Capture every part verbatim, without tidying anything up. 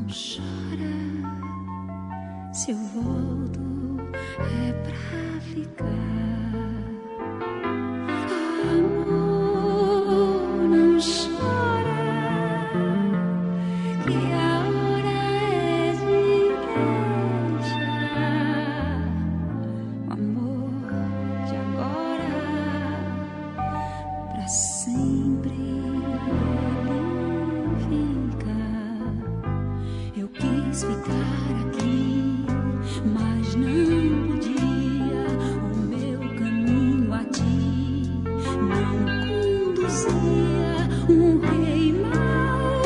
chora, se eu volto é pra ficar. Amor, não chora, que a hora é de deixar. O amor de agora pra sempre ele fica. Eu quis ficar aqui, mas não podia. O meu caminho a ti não conduzia. Um rei mal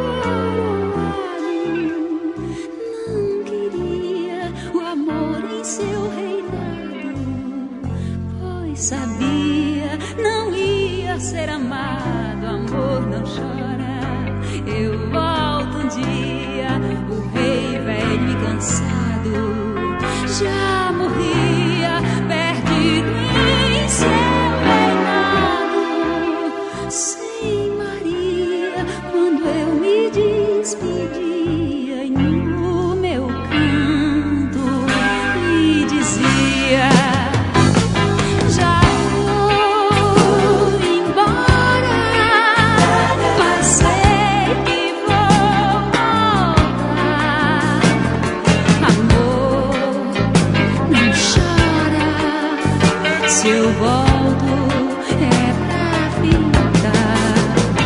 coroado não queria o amor em seu reinado, pois sabia não ia ser amado. Amor, não chora, eu volto um dia. O rei velho e cansado já morria, perdido em seu reinado. Sem Maria, quando eu me despedia, e no meu canto me dizia: já vou embora, mas sei que vou voltar. Amor, não chora, se eu volto é pra ficar.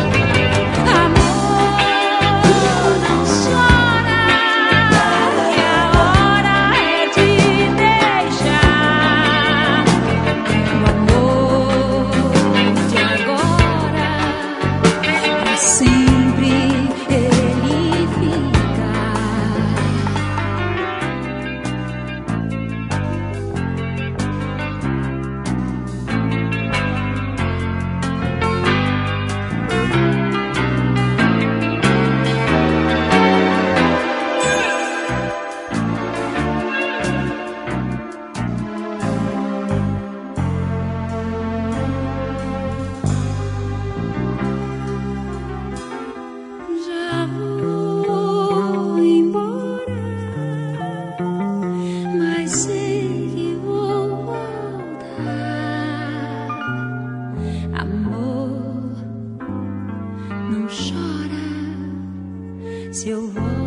Amor, não chora, que a hora é de deixar. O amor de agora pra sempre ele fica. Já vou embora, mas sei que vou voltar. Amor, não chora, se eu volto